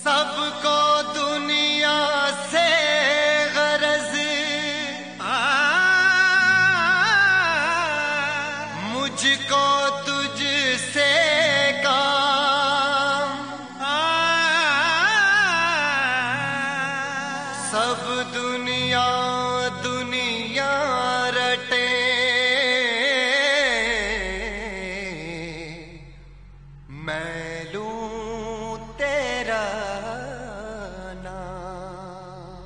सबको दुनिया से गरज, मुझको तुझसे काम, सब दुनिया दुनिया रटे, मैं लूं तेरा नाम।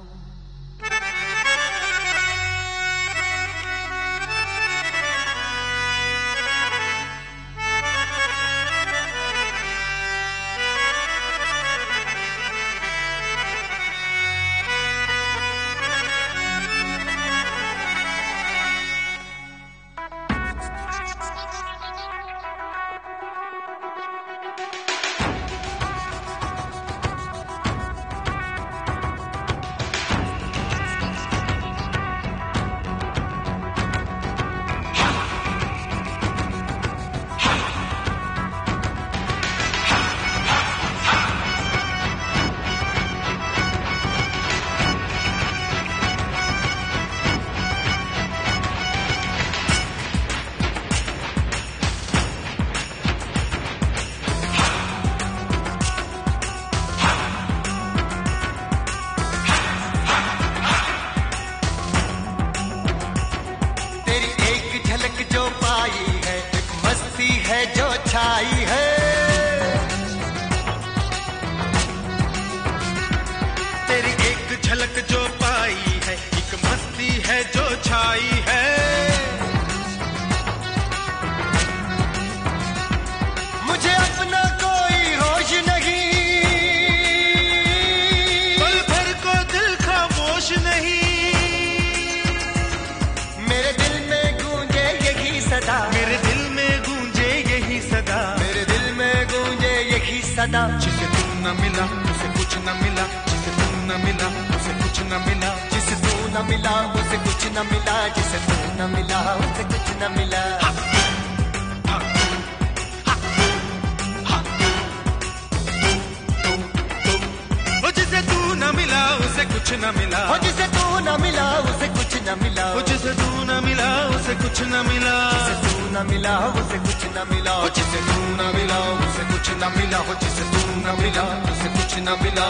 जो छाई है तेरी एक झलक जो पाई है, एक मस्ती है जो छाई है। मुझे अपना कोई होश नहीं, पल भर को दिल खामोश नहीं। मेरे दिल में गूंजे यही सदा, मेरे दिल में गूंजे यही सदा, मेरे दिल में गूंजे यही सदा। जिसे तू न मिला उसे कुछ न मिला, जिसे तू न मिला उसे कुछ न मिला, जिसे तू न मिला उसे कुछ न मिला, जिसे तू न मिला उसे कुछ न मिला। जिसे तू न मिला उसे कुछ न मिला, जिसे तू न मिला उसे कुछ न मिला, जिसे तू न मिला उसे कुछ न मिला, जिसे तू न मिला उसे कुछ न मिला, जिसे तू न मिला उसे कुछ न मिला, जिसे तू न मिला उसे कुछ न मिला।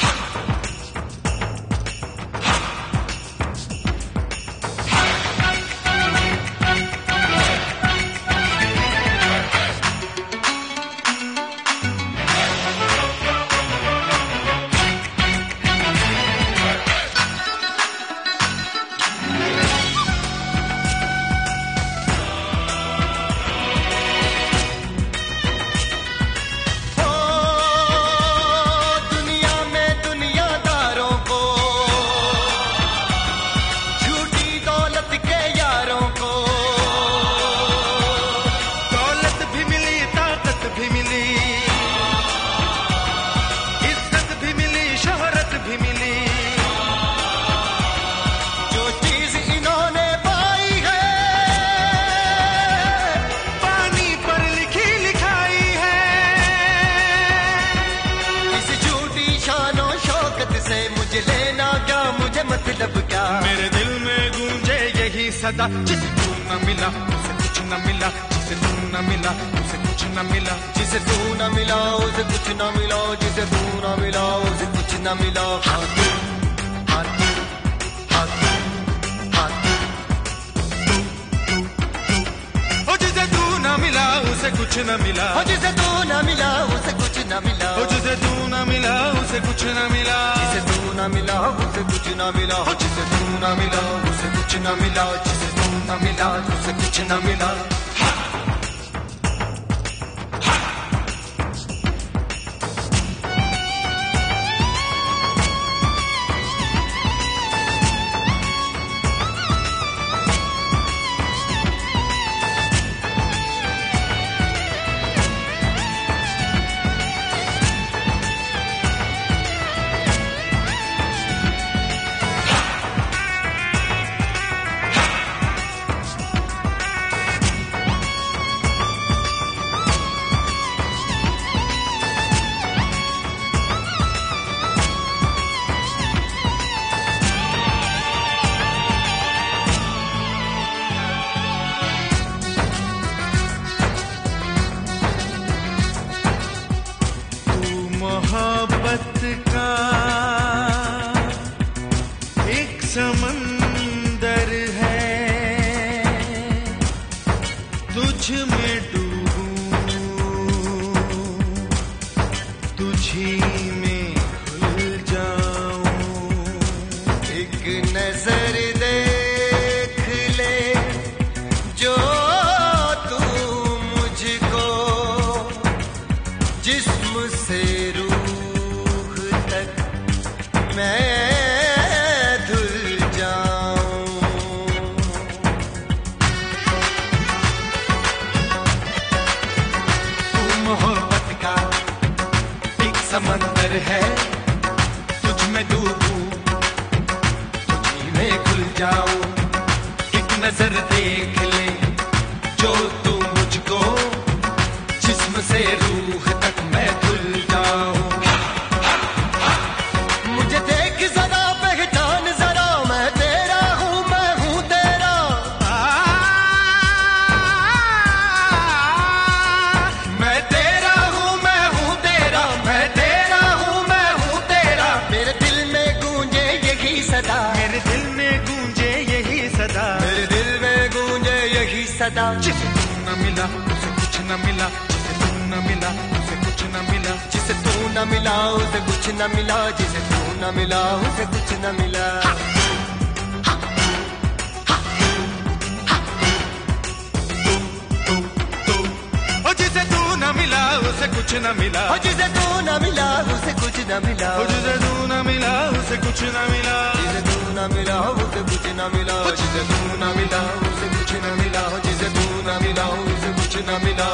मतलब क्या, मेरे दिल में गूंजे यही सदा। जिसे तू न मिला उसे कुछ न मिला, जिसे तू न मिला उसे कुछ न मिला, जिसे तू न मिला उसे कुछ न मिला, जिसे तू न मिला उसे कुछ न मिला। हाथू हाथू हाथू हाथू, जिसे तू न मिला उसे कुछ न मिला, जिसे तू न मिला उसे कुछ न मिला, जिसे तू न मिला उसे कुछ न मिला, जिसे तू न मिला उसे कुछ न मिला, जिसे तू न मिला उसे कुछ न मिला, जिसे तू न मिला उसे कुछ न मिला। मोहब्बत का एक समंदर है, तुझ में डूबूं, तुझी में खुल जाऊं। एक नजर देख ले जो तू मुझको, जिस्म से रूह तक मैं धुल जाऊं। तू मोहब्बत का एक समंदर है, तुझ में डूबूं, तुझी में खुल जाऊं। एक नजर देख ले जो तू मुझको, जिस्म से रूह तक मैं धुल जाऊं। मुझे देख जरा, पहचान जरा, मैं तेरा हूँ, मैं हूँ तेरा। मैं तेरा हूँ, मैं हूँ तेरा, मैं तेरा हूँ, मैं हूँ तेरा। मेरे दिल में गूंजे यही सदा, मेरे दिल में गूंजे यही सदा, मेरे दिल में गूंजे यही सदा। जिसे तू न मिला उसे कुछ न मिला, जिसे तू न मिला उसे कुछ न मिला, जिसे तू न मिला उसे कुछ न मिला, जिसे तू न मिला उसे कुछ न मिला। ओ जिसे तू न मिला उसे कुछ न मिला, और जिसे तू न मिला उसे कुछ न मिला, ओ जिसे तू न मिला उसे कुछ न मिला, जिसे तू न मिला उसे कुछ न मिला, जिसे तू न मिला उसे कुछ न मिला, जिसे तू न मिला उसे कुछ न मिला।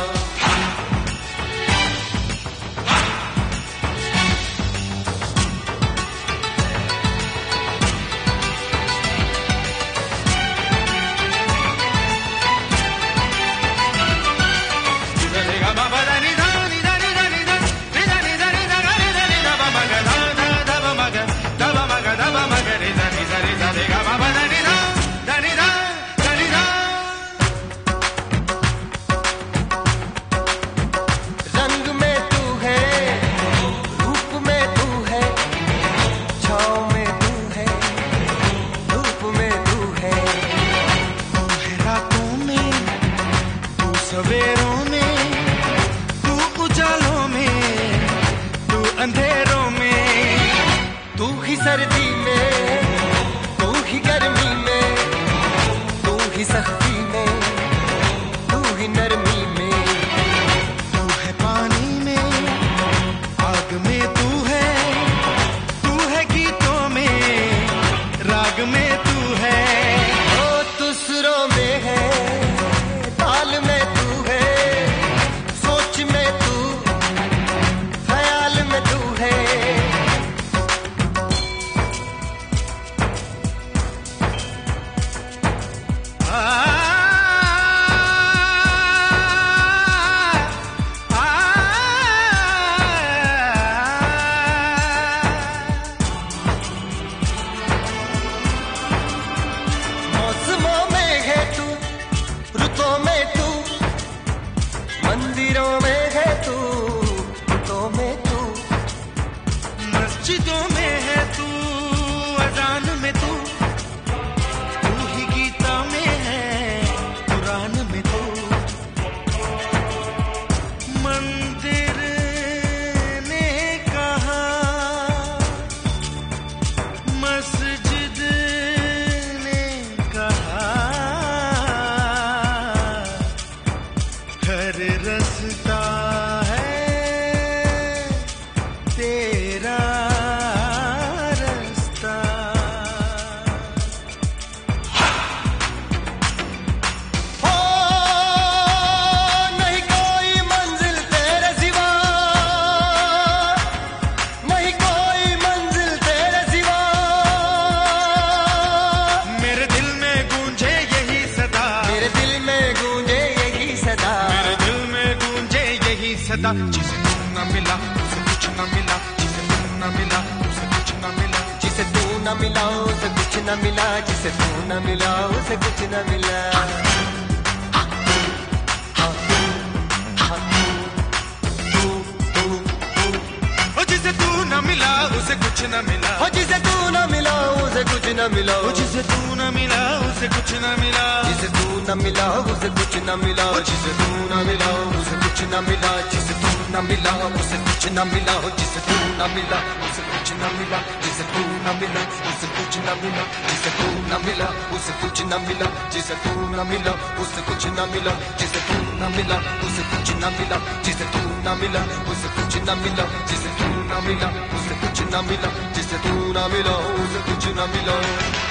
रंग में तू है, रूप में तू है, छाँव में तू है, धूप में तू है। तू है रातों में, तू सवेरों में, तू उजालों में, तू अंधेरों में। तू ही सर्दी में, तू ही गर्मी में, तू ही सख्ती में, तू ही नरमी में। तू है पानी में, आग में तू है गीतों में, राग में तू है। ओ तू सुरों में है, ताल में तू है, सोच में तू, ख्याल में तू है। मौसमों में है तू, रुतों में तू, मंदिरों में है तू, रुतों में तू। मस्जिदों में है तू, अजान में तू, तू ही गीता में है, कुरान में तू। मंदिर ने कहा, मस्जिद ने कहा, हर रास्ता है तेरा रास्ता। ओ नहीं कोई मंजिल तेरे सिवा, नहीं कोई मंजिल तेरे सिवा। मेरे दिल में गूंजे यही सदा, मेरे दिल में गूंजे यही सदा, मेरे दिल में गूंजे यही सदा। जिसे तू न मिला उसे कुछ न मिला, जिसे तू न मिला उसे कुछ न मिला, जिसे तू न मिला उसे कुछ न मिला, जिसे तू न मिला उसे कुछ न मिला। ओ जिसे तू न मिला कुछ न मिला, जिसे तू न मिला उसे कुछ न मिला, जिसे तू न मिला उसे कुछ न मिला, जिसे तू न मिला उसे कुछ न मिला, जिसे तू न मिला उसे कुछ न मिला, जिसे तू न मिला उसे कुछ न मिला, जिसे तू न मिला उसे कुछ न मिला, जिसे तू न मिला उसे कुछ न मिला, जिसे तू न मिला उसे कुछ न मिला, जिसे तू न मिला उसे कुछ न मिला, जिसे तू न मिला उसे कुछ न मिला, जिसे तू न मिला उसे कुछ न मिला, जिसे तू न मिला उसे कुछ न मिला, जिसे तू न मिला उसे कुछ न मिला।